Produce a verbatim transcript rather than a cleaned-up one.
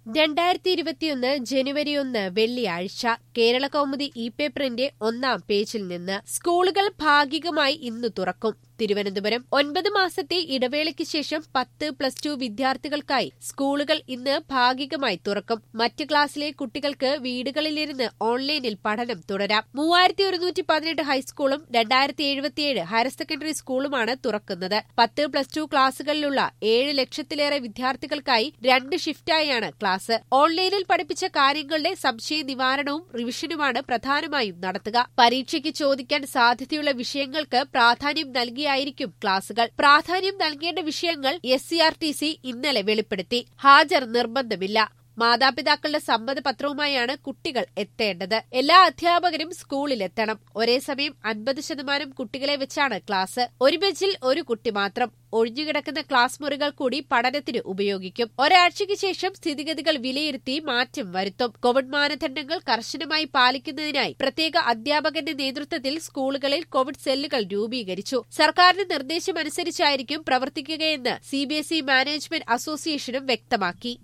രണ്ടായിരത്തി ഇരുപത്തിയൊന്ന് ജനുവരി ഒന്ന് വെള്ളിയാഴ്ച കേരള കൗമുദി ഇ പേപ്പറിന്റെ ഒന്നാം പേജിൽ നിന്ന് സ്കൂളുകൾ ഭാഗികമായി ഇന്ന് തുറക്കും. തിരുവനന്തപുരം ഒൻപത് മാസത്തെ ഇടവേളയ്ക്ക് ശേഷം പത്ത് പ്ലസ് ടു വിദ്യാർത്ഥികൾക്കായി സ്കൂളുകൾ ഇന്ന് ഭാഗികമായി തുറക്കും. മറ്റ് ക്ലാസ്സിലെ കുട്ടികൾക്ക് വീടുകളിലിരുന്ന് ഓൺലൈനിൽ പഠനം തുടരാം. മൂവായിരത്തി ഒരുന്നൂറ്റി പതിനെട്ട് ഹൈസ്കൂളും രണ്ടായിരത്തി എഴുപത്തിയേഴ് ഹയർ സെക്കൻഡറി സ്കൂളുമാണ് തുറക്കുന്നത്. പത്ത് പ്ലസ് ടു ക്ലാസുകളിലുള്ള ഏഴ് ലക്ഷത്തിലേറെ വിദ്യാർത്ഥികൾക്കായി രണ്ട് ഷിഫ്റ്റായാണ് ക്ലാസ്. ഓൺലൈനിൽ പഠിപ്പിച്ച കാര്യങ്ങളുടെ സംശയ നിവാരണവും റിവിഷനുമാണ് പ്രധാനമായും നടത്തുക. പരീക്ഷയ്ക്ക് ചോദിക്കാൻ സാധ്യതയുള്ള വിഷയങ്ങൾക്ക് പ്രാധാന്യം നൽകിയ ായിരിക്കും ക്ലാസുകൾ. പ്രാധാന്യം നൽകേണ്ട വിഷയങ്ങൾ S C R T C ഇന്നലെ വെളിപ്പെടുത്തി. ഹാജർ നിർബന്ധമില്ല. മാതാപിതാക്കളുടെ സമ്മതപത്രവുമായാണ് കുട്ടികൾ എത്തേണ്ടത്. എല്ലാ അധ്യാപകരും സ്കൂളിലെത്തണം. ഒരേ സമയം അൻപത് ശതമാനം കുട്ടികളെ വെച്ചാണ് ക്ലാസ്. ഒരു ബെഞ്ചിൽ ഒരു കുട്ടി മാത്രം. ഒഴിഞ്ഞുകിടക്കുന്ന ക്ലാസ് മുറികൾ കൂടി പഠനത്തിന് ഉപയോഗിക്കും. ഒരാഴ്ചയ്ക്ക് ശേഷം സ്ഥിതിഗതികൾ വിലയിരുത്തി മാറ്റം വരുത്തും. കോവിഡ് മാനദണ്ഡങ്ങൾ കർശനമായി പാലിക്കുന്നതിനായി പ്രത്യേക അധ്യാപകന്റെ നേതൃത്വത്തിൽ സ്കൂളുകളിൽ കോവിഡ് സെല്ലുകൾ രൂപീകരിച്ചു. സർക്കാരിന്റെ നിർദ്ദേശമനുസരിച്ചായിരിക്കും പ്രവർത്തിക്കുകയെന്ന് C B S E management അസോസിയേഷനും വ്യക്തമാക്കി.